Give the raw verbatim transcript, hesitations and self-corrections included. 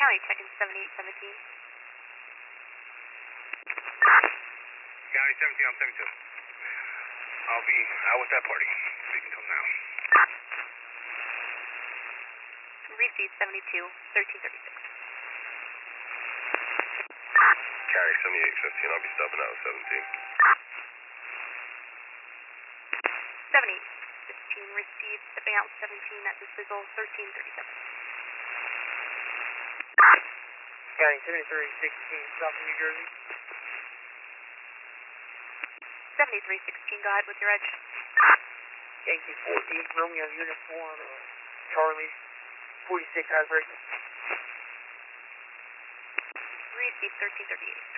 County, checking seventy-eight seventeen. County seventeen, I'm seventy-two. I'll be out with that party. Speaking to him now. Receive seventy-two, thirteen thirty-six. County seventy-eight fifteen, I'll be stopping out with seventeen. seventy-eight fifteen, receive, stepping out with seventeen at the sizzle, thirteen thirty-seven. County seventy-three sixteen, south of New Jersey. seventy-three sixteen, go ahead with your edge. Yankee fourteen, Romeo uniform, uh, Charlie, forty-six, high break. Receive thirteen thirty-eight.